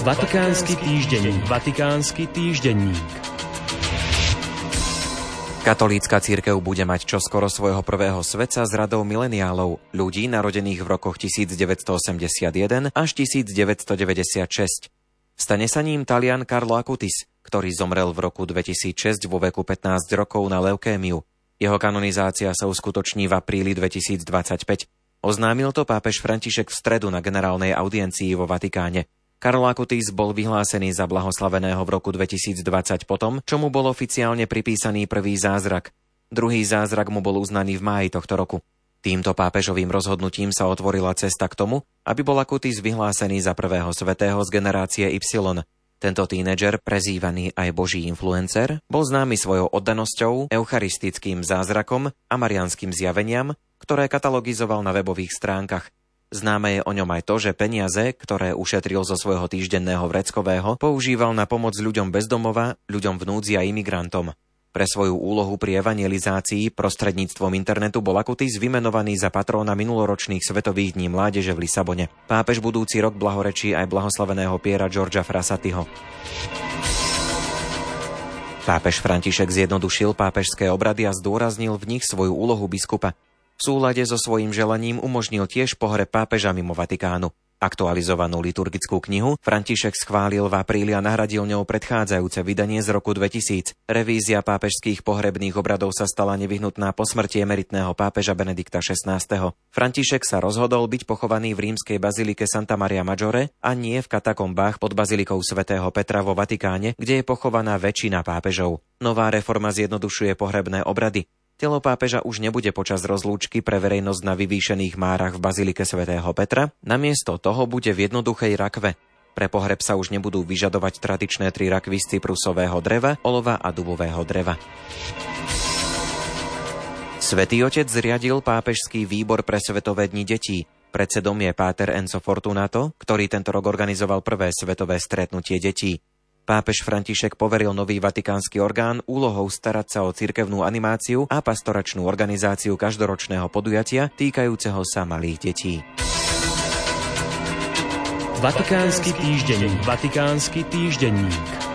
Vatikánsky týždenník. Vatikánsky týždenník. Katolícka cirkev bude mať čoskoro svojho prvého svätca s radou mileniálov, ľudí narodených v rokoch 1981 až 1996. Stane sa ním Talian Carlo Acutis, ktorý zomrel v roku 2006 vo veku 15 rokov na leukémiu. Jeho kanonizácia sa uskutoční v apríli 2025. Oznámil to pápež František v stredu na generálnej audiencii vo Vatikáne. Carlo Acutis bol vyhlásený za blahoslaveného v roku 2020 potom, čo mu bol oficiálne pripísaný prvý zázrak. Druhý zázrak mu bol uznaný v máji tohto roku. Týmto pápežovým rozhodnutím sa otvorila cesta k tomu, aby bol Acutis vyhlásený za prvého svätého z generácie Y. Tento tínedžer, prezývaný aj Boží influencer, bol známy svojou oddanosťou, eucharistickým zázrakom a mariánskym zjaveniam, ktoré katalogizoval na webových stránkach. Známe je o ňom aj to, že peniaze, ktoré ušetril zo svojho týždenného vreckového, používal na pomoc ľuďom bez domova, ľuďom v núdzi a imigrantom. Pre svoju úlohu pri evangelizácii prostredníctvom internetu bol Acutis vymenovaný za patróna minuloročných Svetových dní mládeže v Lisabone. Pápež budúci rok blahorečí aj blahoslaveného Piera Giorgia Frassatiho. Pápež František zjednodušil pápežské obrady a zdôraznil v nich svoju úlohu biskupa. V súlade so svojím želaním umožnil tiež pohreb pápeža mimo Vatikánu. Aktualizovanú liturgickú knihu František schválil v apríli a nahradil ňou predchádzajúce vydanie z roku 2000. Revízia pápežských pohrebných obradov sa stala nevyhnutná po smrti emeritného pápeža Benedikta XVI. František sa rozhodol byť pochovaný v rímskej bazilike Santa Maria Maggiore a nie v katakombách pod bazilikou svätého Petra vo Vatikáne, kde je pochovaná väčšina pápežov. Nová reforma zjednodušuje pohrebné obrady. Telo pápeža už nebude počas rozlúčky pre verejnosť na vyvýšených márach v bazilike svätého Petra, namiesto toho bude v jednoduchej rakve. Pre pohreb sa už nebudú vyžadovať tradičné 3 rakvy z cyprusového dreva, olova a dubového dreva. Svätý Otec zriadil pápežský výbor pre Svetové dni detí. Predsedom je páter Enzo Fortunato, ktorý tento rok organizoval prvé svetové stretnutie detí. Pápež František poveril nový vatikánsky orgán úlohou starať sa o cirkevnú animáciu a pastoračnú organizáciu každoročného podujatia týkajúceho sa malých detí. Vatikánsky týždenník. Vatikánsky týždenník.